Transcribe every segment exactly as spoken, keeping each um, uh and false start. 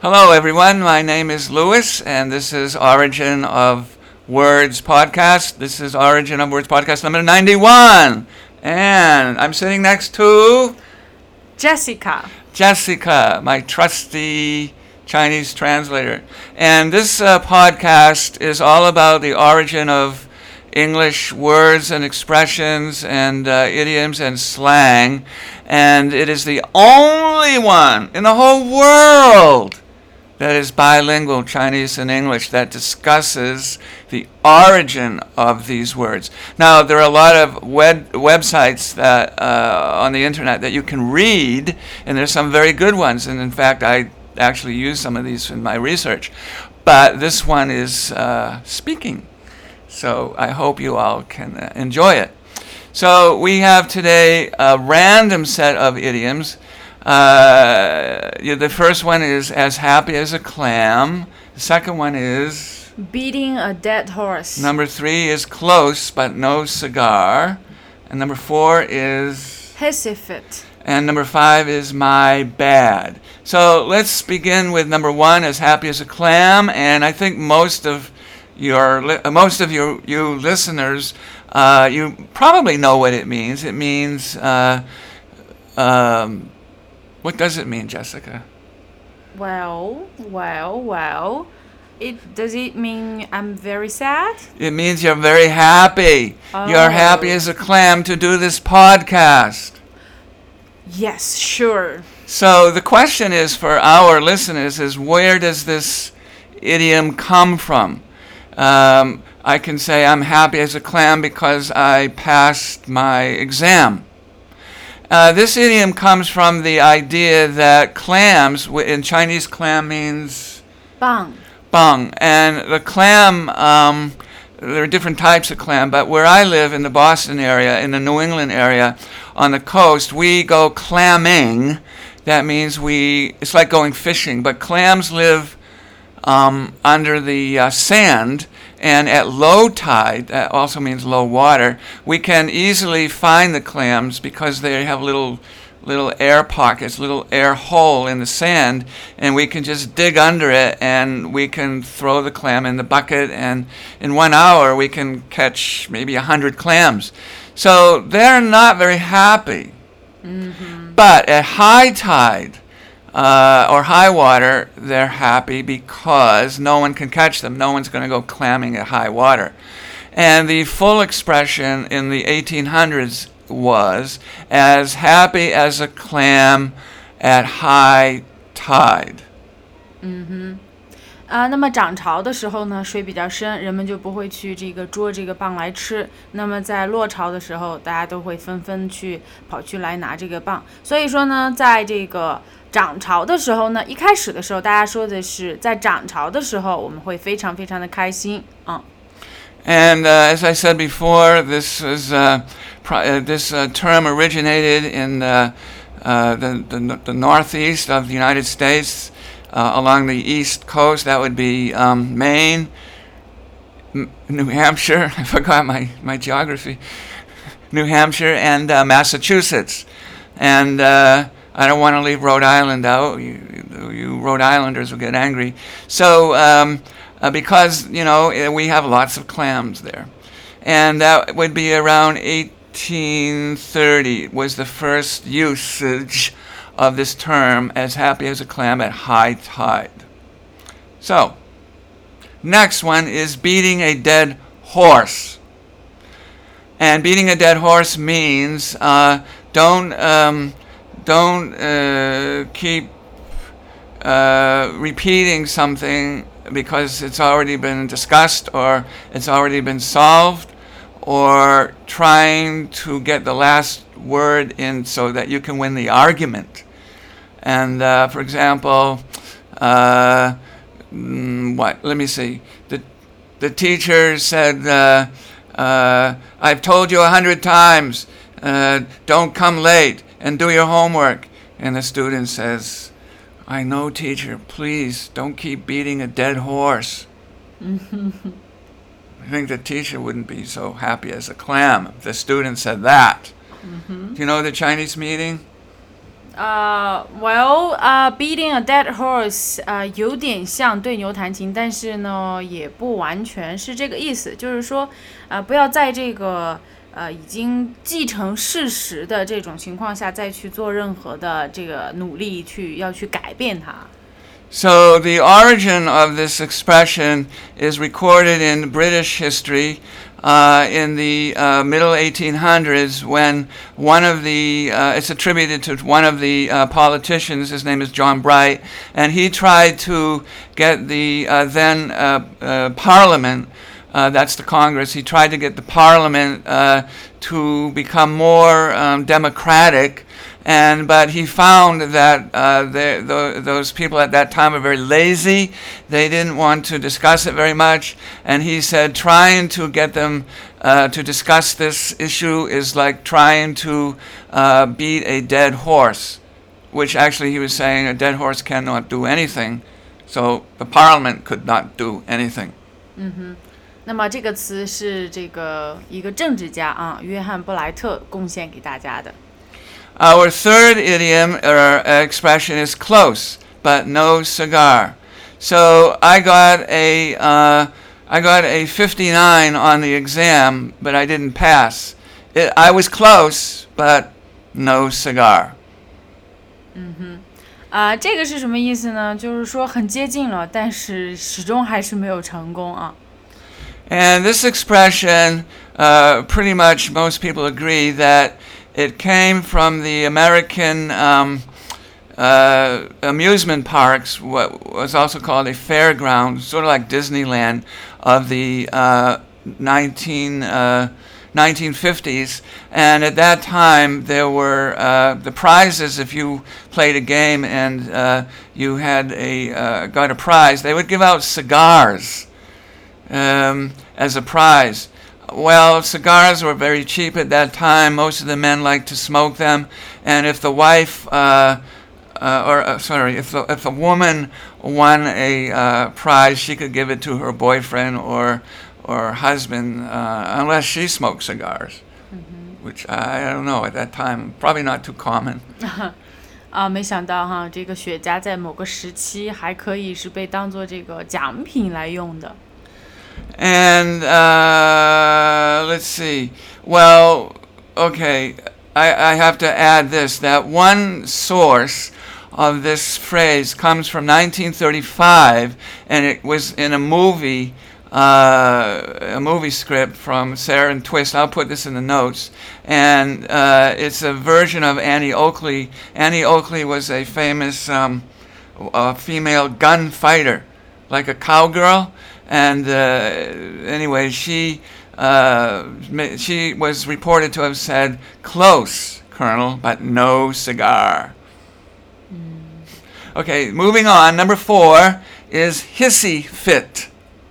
Hello, everyone. My name is Louis, and this is Origin of Words podcast. This is Origin of Words podcast number ninety-one. And I'm sitting next to Jessica. Jessica, my trusty Chinese translator. And this uh, podcast is all about the origin of English words and expressions and uh, idioms and slang. And it is the only one in the whole world that is bilingual, Chinese and English, that discusses the origin of these words. Now, there are a lot of web websites that uh, on the internet that you can read, and there's some very good ones. And in fact, I actually use some of these in my research. But this one is uh, speaking. So I hope you all can uh, enjoy it. So we have today a random set of idioms. Uh, yeah, the first one is as happy as a clam. The second one is beating a dead horse. Number three is close but no cigar. And number four is hissy-fit. And number five is my bad. So let's begin with number one, as happy as a clam. And I think most of your li- most of your you listeners, uh, you probably know what it means. It means uh, um, what does it mean, Jessica? Well, well, well. It does it mean I'm very sad? It means you're very happy. Oh. You're happy as a clam to do this podcast. Yes, sure. So the question is for our listeners is, where does this idiom come from? Um, I can say I'm happy as a clam because I passed my exam. Uh, this idiom comes from the idea that clams, in Chinese clam means bang. Bang. And the clam, um, there are different types of clam, but where I live in the Boston area, in the New England area, on the coast, we go clamming. That means we, it's like going fishing, but clams live um, under the uh, sand, and at low tide, that also means low water, we can easily find the clams because they have little little air pockets, little air hole in the sand, and we can just dig under it and we can throw the clam in the bucket, and in one hour we can catch maybe a hundred clams. So they're not very happy. Mm-hmm. But at high tide uh, or high water, they're happy because no one can catch them. No one's going to go clamming at high water. And the full expression in the eighteen hundreds was as happy as a clam at high tide. 嗯哼，啊，那么涨潮的时候呢，水比较深，人们就不会去这个捉这个蚌来吃。那么在落潮的时候，大家都会纷纷去跑去来拿这个蚌。所以说呢，在这个涨潮的时候呢，一开始的时候，大家说的是在涨潮的时候，我们会非常非常的开心啊。 And uh, as I said before, this is uh, pro- uh, this uh, term originated in uh, uh, the, the the northeast of the United States, uh, along the east coast. That would be um, Maine, M- New Hampshire. I forgot my, my geography. New Hampshire and uh, Massachusetts. And uh, I don't want to leave Rhode Island out. You, you Rhode Islanders will get angry. So. Um, Uh, because, you know, we have lots of clams there. And that would be around eighteen thirty was the first usage of this term, as happy as a clam at high tide. So, next one is beating a dead horse. And beating a dead horse means uh, don't, um, don't uh, keep uh, repeating something because it's already been discussed or it's already been solved, or trying to get the last word in so that you can win the argument. And uh, for example, uh, what? Let me see. The the teacher said, uh, uh, "I've told you a hundred times, uh, don't come late and do your homework." And the student says, "I know, teacher, please don't keep beating a dead horse." I think the teacher wouldn't be so happy as a clam if the student said that. Mm-hmm. Do you know the Chinese meaning? 呃、uh, well, uh, beating a dead horse, 呃、uh, 有点像对牛弹琴，但是呢，也不完全是这个意思。就是说，呃，不要在这个呃已经既成事实的这种情况下，再去做任何的这个努力去要去改变它。 So the origin of this expression is recorded in British history. Uh, in the uh, middle eighteen hundreds, when one of the, uh, it's attributed to one of the uh, politicians, his name is John Bright, and he tried to get the uh, then uh, uh, Parliament, uh, that's the Congress, he tried to get the Parliament uh, to become more um, democratic. And but he found that uh, the, the, those people at that time were very lazy. They didn't want to discuss it very much. And he said trying to get them uh, to discuss this issue is like trying to uh, beat a dead horse, which actually he was saying a dead horse cannot do anything. So the parliament could not do anything. 嗯哼，那么这个词是这个一个政治家啊，约翰布莱特贡献给大家的。 Our third idiom or expression is close, but no cigar. So I got a uh, I got a fifty-nine on the exam, but I didn't pass. It, I was close, but no cigar. 嗯哼，啊、呃，这个是什么意思呢？就是说很接近了，但是始终还是没有成功啊。 And this expression, uh, pretty much most people agree that it came from the American um, uh, amusement parks, what was also called a fairground, sort of like Disneyland, of the uh, nineteen, uh, nineteen fifties. And at that time, there were uh, the prizes. If you played a game and uh, you had a uh, got a prize, they would give out cigars um, as a prize. Well, cigars were very cheap at that time. Most of the men liked to smoke them, and if the wife, uh, uh, or uh, sorry, if the if a woman won a uh, prize, she could give it to her boyfriend or or husband, uh, unless she smoked cigars, mm-hmm. which I, I don't know at that time, probably not too common. 啊，没想到哈，这个雪茄在某个时期还可以是被当做这个奖品来用的。 And uh, let's see. Well, okay, I, I have to add this, that one source of this phrase comes from nineteen thirty-five, and it was in a movie, uh, a movie script from Sarah and Twist. I'll put this in the notes. And uh, it's a version of Annie Oakley. Annie Oakley was a famous um, uh, female gunfighter, like a cowgirl. And uh, anyway, she uh, she was reported to have said, "Close, Colonel, but no cigar." Mm. Okay, moving on. Number four is hissy fit.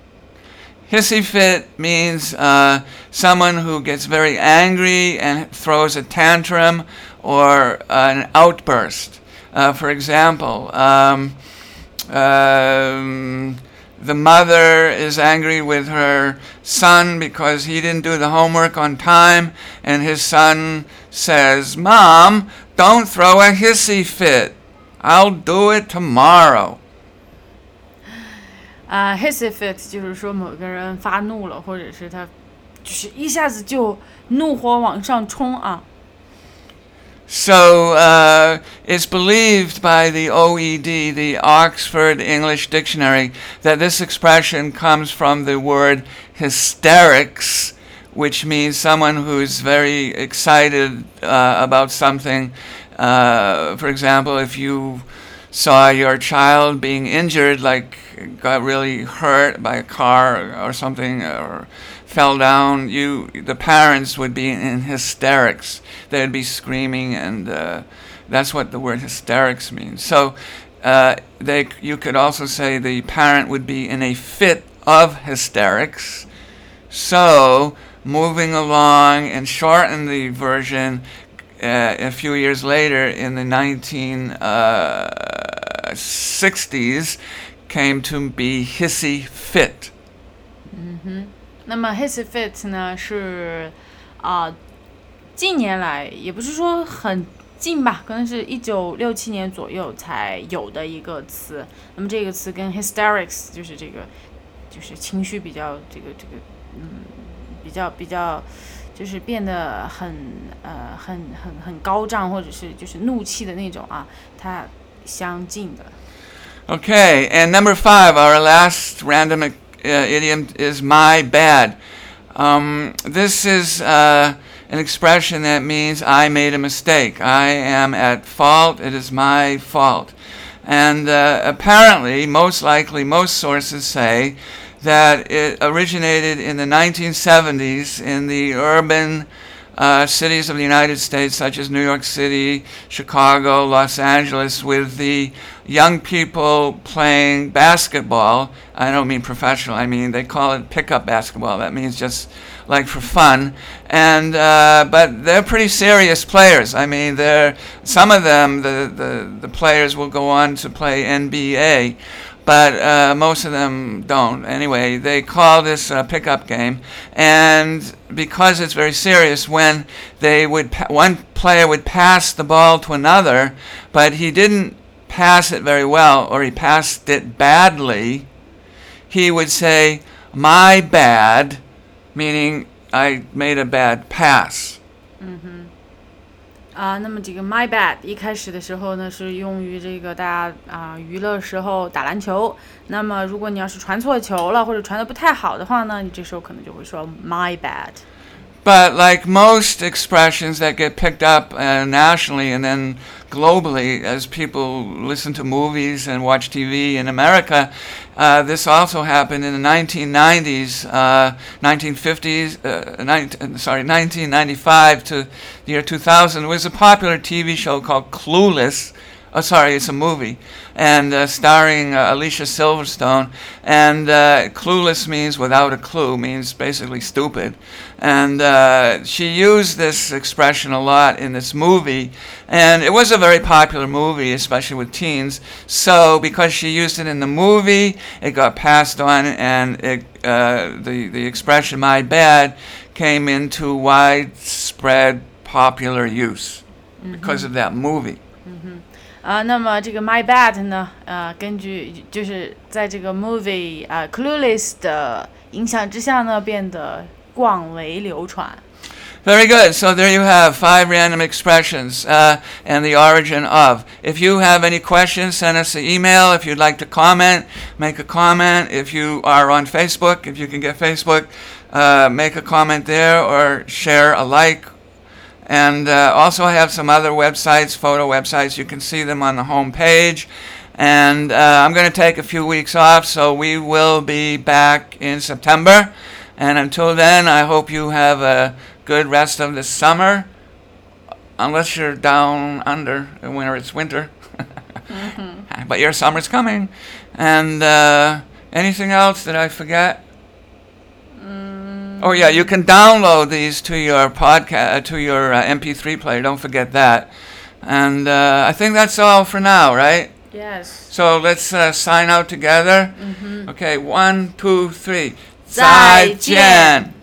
Hissy fit means uh, someone who gets very angry and throws a tantrum or uh, an outburst. Uh, for example, um, um, the mother is angry with her son because he didn't do the homework on time, and his son says, "Mom, don't throw a hissy fit. I'll do it tomorrow." 啊、uh, hissy fit 就是说某个人发怒了，或者是他就是一下子就怒火往上冲啊。 So uh, it's believed by the O E D, the Oxford English Dictionary, that this expression comes from the word hysterics, which means someone who's very excited uh, about something. Uh, for example, if you saw your child being injured, like got really hurt by a car or something, or fell down, you the parents would be in hysterics. They'd be screaming, and uh, that's what the word hysterics means. So uh, they you could also say the parent would be in a fit of hysterics. So moving along and shorten the version, uh, a few years later in the nineteen sixties came to be hissy fit. 嗯哼，那么 hissy fit 呢是啊、呃，近年来也不是说很近吧，可能是一九六七年左右才有的一个词。那么这个词跟 hysterics 就是这个，就是情绪比较这个这个，嗯，比较比较，就是变得很呃很很很高涨，或者是就是怒气的那种啊，它相近的。 Okay, and number five, our last random uh, idiom is my bad. Um, this is uh, an expression that means I made a mistake. I am at fault. It is my fault. And uh, apparently, most likely, most sources say that it originated in the nineteen seventies in the urban uh, cities of the United States, such as New York City, Chicago, Los Angeles, with the young people playing basketball. I don't mean professional. I mean, they call it pickup basketball. That means just like for fun. And uh, but they're pretty serious players. I mean, they're some of them. The, the, the players will go on to play N B A, but uh, most of them don't. Anyway, they call this a pickup game, and because it's very serious, when they would pa- one player would pass the ball to another, but he didn't pass it very well, or he passed it badly, he would say, "My bad," meaning I made a bad pass. 嗯哼。啊、uh, 那么这个 my bad 一开始的时候呢，是用于这个大家啊、呃、娱乐时候打篮球。那么如果你要是传错球了，或者传得不太好的话呢，你这时候可能就会说 my bad。 But like most expressions that get picked up uh, nationally and then globally as people listen to movies and watch T V in America, uh, this also happened in the nineteen nineties, uh, nineteen fifties, uh, nineteen, sorry, nineteen ninety-five to the year two thousand. It was a popular T V show called Clueless. Oh, sorry, it's a movie, and uh, starring uh, Alicia Silverstone. And uh, clueless means without a clue, means basically stupid. And uh, she used this expression a lot in this movie, and it was a very popular movie, especially with teens. So because she used it in the movie, it got passed on, and it, uh, the, the expression "my bad" came into widespread popular use because of that movie. 啊、呃，那么这个 my bad 呢，呃，根据就是在这个 movie 啊、呃、Clueless 的影响之下呢，变得广为流传。 Very good. So there you have five random expressions uh, and the origin of. If you have any questions, send us an email. If you'd like to comment, make a comment. If you are on Facebook, if you can get Facebook, uh, make a comment there or share a like. And uh, also I have some other websites, photo websites. You can see them on the home page. And uh, I'm going to take a few weeks off, so we will be back in September. And until then, I hope you have a good rest of the summer, unless you're down under when it's winter. Mm-hmm. But your summer's coming. And uh, anything else that I forget? Oh yeah, you can download these to your podcast, to your uh, M P three player. Don't forget that. And uh, I think that's all for now, right? Yes. So let's uh, sign out together. Mm-hmm. Okay, one, two, three. 再见。